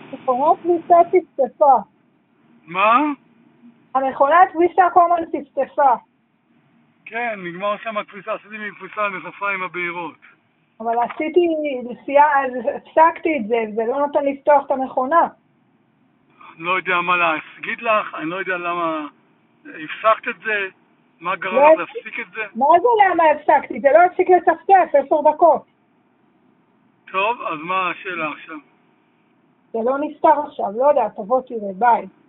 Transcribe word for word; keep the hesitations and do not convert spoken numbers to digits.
מכונת כביסה צפצפה. מה? המכונת כביסה כל הזמן צפצפה. כן, נגמר שם הכביסה, עשיתי מכביסה מחפה עם הבהירות. אבל עשיתי נסיעה, אז הפסקתי את זה, זה לא נותן לפתוח את המכונה. לא יודע מה להגיד לך, אני לא יודע למה הפסקת את זה, מה גרם לא לך הפסיק- להפסיק את זה. מה זה למה הפסקתי? זה לא הפסיק לצפצף עשר דקות. טוב, אז מה השאלה עכשיו? זה לא נסתר עכשיו, לא יודע, תבוא תראה, ביי.